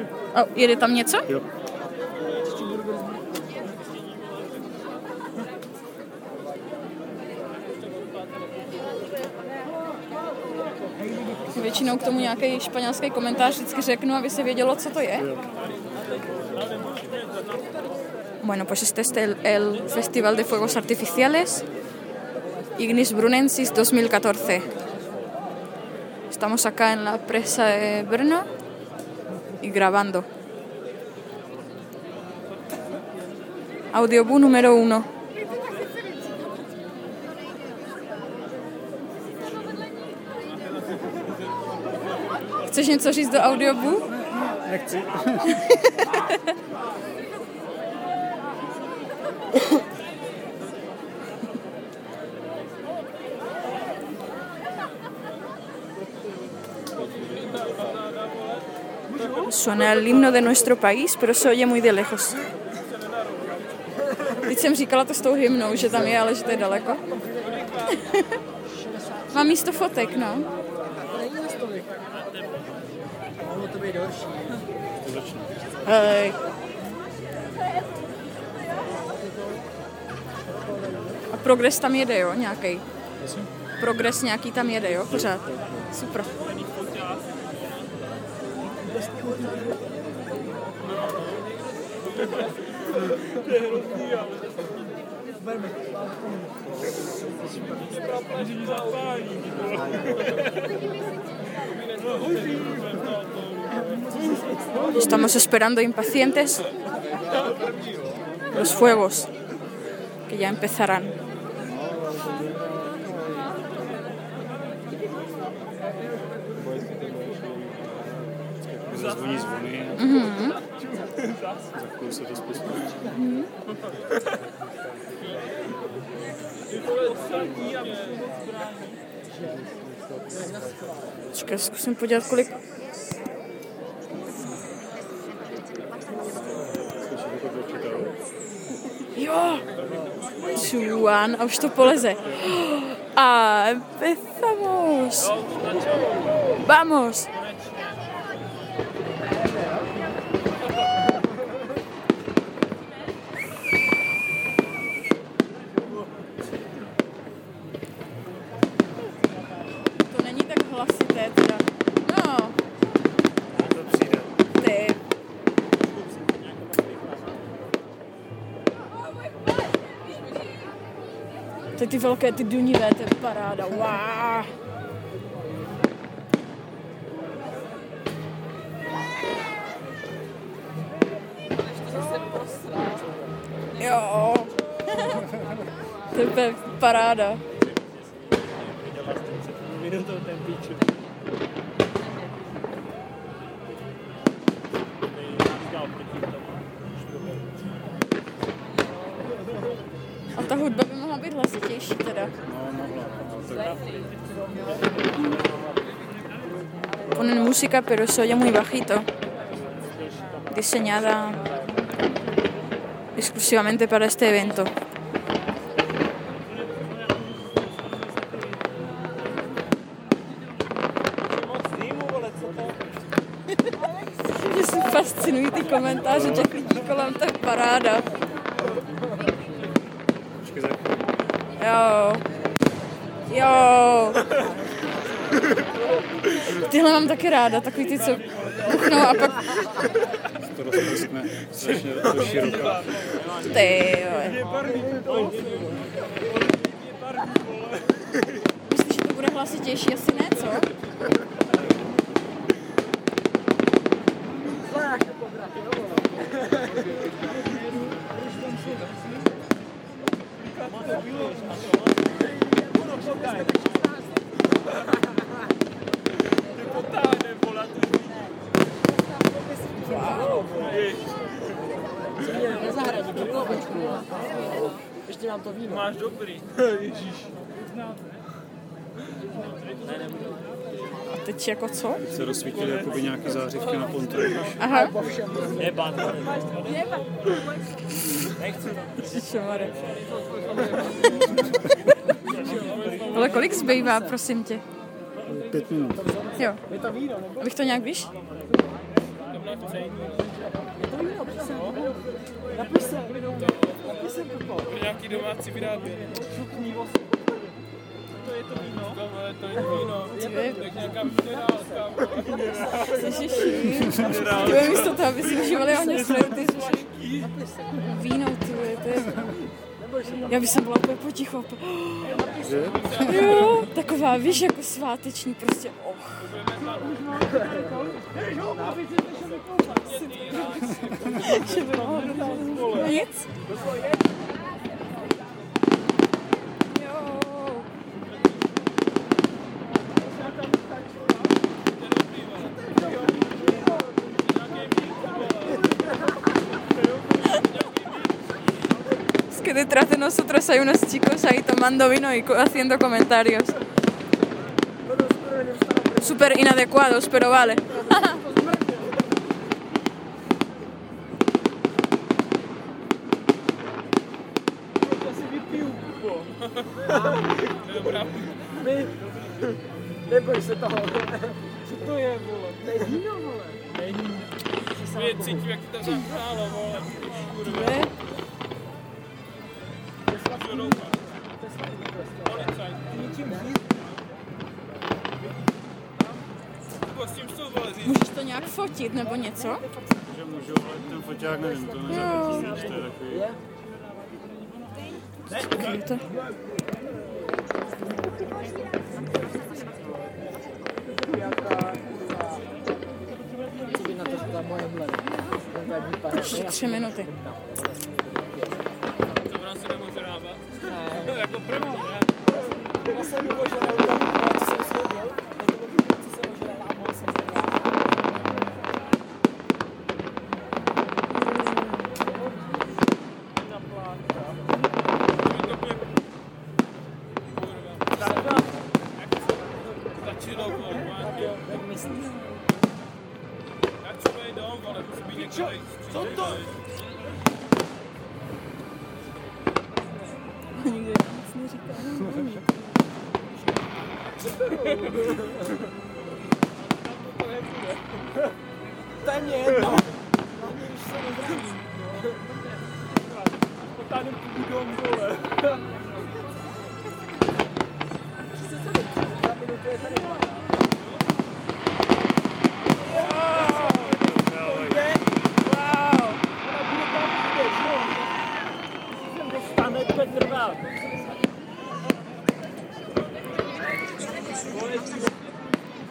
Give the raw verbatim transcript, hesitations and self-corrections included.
O, jede tam něco? Jo. Většinou k tomu nějaký španělský komentář vždycky řeknu, aby se vědělo, co to je. Bueno, pues este es el, el Festival de Fuegos Artificiales Ignis Brunensis dos mil catorce. Estamos acá en la presa de Brno y grabando. Audiobook número uno. Chceš něco říct do audiobooku? Nechci. Suena el himno de nuestro país, pero se oye muy de lejos. Teď jsem říkala to s tou hymnou, že tam je, ale že to je daleko. Mám místo fotek, no. Hej. A progres tam jede, jo, nějaký. Progres nějaký tam jede, jo, pořád. Super. Estamos esperando impacientes los fuegos que ya empezarán. Zazvoní zvony. Mm-hmm. Za chvíli se to spustí. Mm-hmm. Čekaj, zkusím podívat, kolik... Jo! Čuan, a už to poleze. A empezamos. Vamos. To není tak hlasité teda. No. To přijde. Ty. Ty, ty velké, ty dunivé, to je paráda. Wow. Jo. To je paráda. A ta hudba by mohla být hlasitější teda. Ponen música, pero se oye muy bajito. Diseñada exclusivamente para este evento. Mě se fascinují ty komentáře těch lidí kolem, to je paráda. Jo. Jo. Tyhle mám taky ráda, takový ty, co buchnou a pak... To rozprskne strašně do široka. Ty jo. Myslíš, že to bude hlasitější? Asi ne, co? Ještě nám to víno. Máš dobrý. Ježíš. A teď jako co? Se rozsvítily jakoby nějaký zářivky na pontoji. Aha. Jeba. Šomare. Ale kolik zbývá, prosím tě? Pět minut. Jo. Abych to nějak, víš? Napiš se, napiš se, Pepo. Nějaký domácí vyrábění. Šukní vosy. To je to víno? To je víno. Tak nějaká minerálka. Ježiši. Ty místo toho, aby si užívali ohně ty víno, ty to je... Já bych se byla úplně poticho. Jo, taková, víš, jako sváteční, prostě och. Že by mohlo dotáhnout. Nic? Que detrás de nosotros hay unos chicos ahí tomando vino y haciendo comentarios súper inadecuados, pero vale. Neboj se toho. Co to je, vole? To je víno, vole. Není. Cítím, jak to zahrálo, vole. Ne? Můžeš to nějak fotit nebo něco? Že můžu, ale ten foťák nevím, to neřekl, to je takový. Co je to? Co by na to řekla moje mlada? Ještě tři minuty. To v nás se nemůže rábat. Ne. Jako první, ne? Já jsem mimo, že neudám, co jsem si hodil. To bylo první, co jsem možná a mohl jsem se rád. Na plánka. Kurva. Začínou, kurva. Jak myslíš? Jak čuvej dom, vole, musí být někdo. Co to? Nikdo nic neříká. To je mě jedno. Hlavně, když se nezraním. Potáhnem půjdu dom, vole. Za minutu je tady.